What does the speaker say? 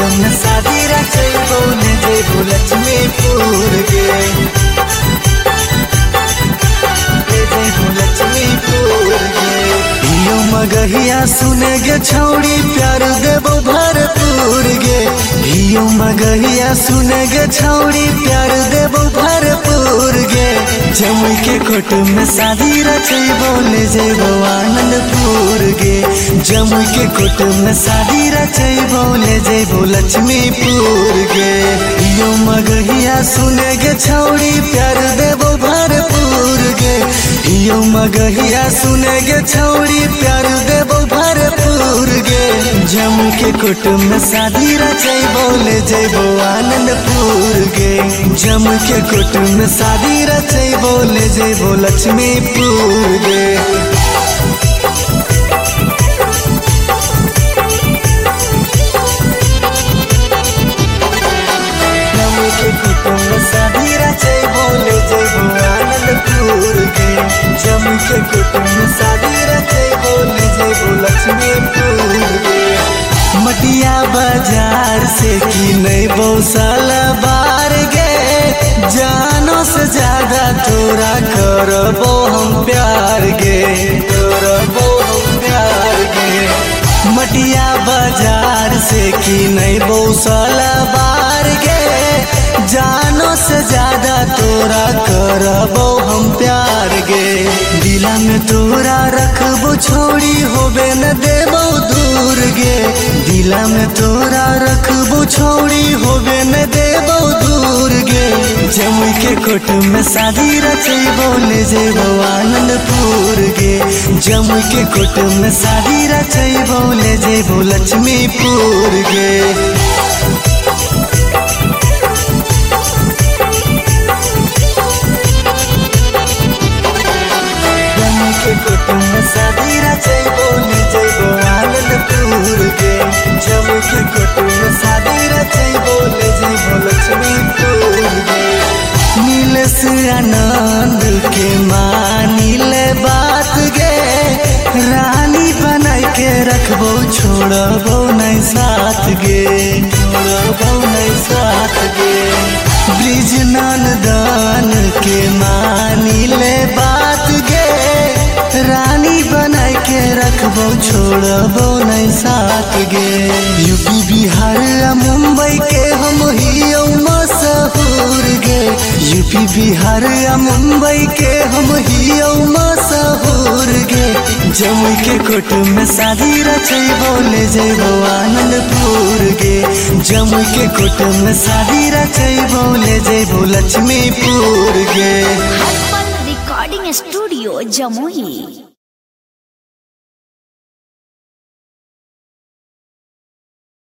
कुटुम शादी रचैबो ले जैबो लक्ष्मीपुर गे ले जैबो लक्ष्मीपुर गे। हियो मगहिया सुने गे छौड़ी प्यार देबो भरपूर गे। हियो मगहिया सुने गे छौड़ी प्यार देबो भरपूर गे। जमुई के कुटुम शादी रचैबो ले जैबो आनंदपुर गे। जमुई के कुटुम शादी रचैबो ले जैबो लक्ष्मीपुर गे। हियो मगहिया सुने गे छौड़ी प्यार देबो भरपूर गे। हियो मगहिया सुने गे छौड़ी प्यार देबो भरपूर गे। जमुई के कुटुम शादी रचैबो ले जैबो आनंदपुर गे। जमुई के कुटुम शादी रचैबो ले जैबो लक्ष्मीपुर गे। कुटुम शादी रचैबो ले जैबो आनंदपुर गे। जमुई के कुटुम शादी रचैबो ले जैबो लक्ष्मीपुर गे। मटिया बाजार से किनैबो सलवार गे। जानो से ज्यादा तोरा करबो हम प्यार गे करबो हम प्यार गे। मटिया बाजार से किनैबो सलवार गे। जानो से ज्यादा तोरा करबो हम प्यार गे। दिला में तोरा रखबो छोड़ी होबे न देबो दूर गे। दिला में तोरा रखबो छोड़ी होबे न देबो दूर गे। जमुई के कुटुम शादी रचैबो ले जैबो आनंदपुर गे। जमुई के कुटुम शादी रचैबो ले जैबो लक्ष्मीपुर गे। के कुटुम शादी रचैबो ले जैबो आनंदपुर गे। जमुई के कुटुम शादी रचैबो ले जैबो लक्ष्मीपुर गे। नीलेश आनंद के मानिले बात गे। रानी बनाई के रखबो छोड़बो नहीं साथ गे छोड़बो नहीं साथ गे। ब्रिज नंदन के मानिले बात गे। रानी बनाई के रखबो छोड़बो नहीं साथ गे। यूपी बिहार मुंबई के हम हियो मशहूर गे। यूपी बिहार मुंबई के हम हियो मशहूर गे। जमुई के कुटुम शादी रचैबो ले जैबो आनंदपुर गे। जमुई के कुटुम शादी रचैबो ले जैबो लक्ष्मीपुर गे। Recording studio Jamui.